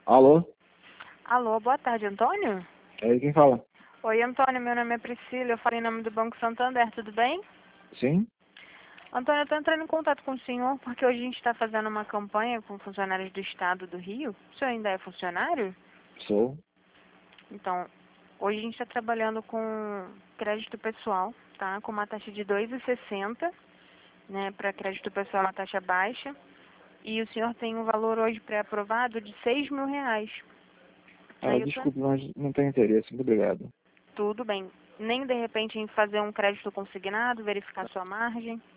Alô? Alô, boa tarde, Antônio? É aí quem fala? Oi, Antônio, meu nome é Priscila, eu falo em nome do Banco Santander, tudo bem? Sim? Antônio, eu estou entrando em contato com o senhor porque hoje a gente está fazendo uma campanha com funcionários do Estado do Rio. O senhor ainda é funcionário? Sou. Então, hoje a gente está trabalhando com crédito pessoal, tá? Com uma taxa de 2,60, né? Para crédito pessoal, uma taxa baixa. E o senhor tem um valor hoje pré-aprovado de R$ 6.000. Ah, Aí eu tô... desculpe, mas não tenho interesse. Muito obrigado. Tudo bem. Nem de repente em fazer um crédito consignado, verificar sua margem.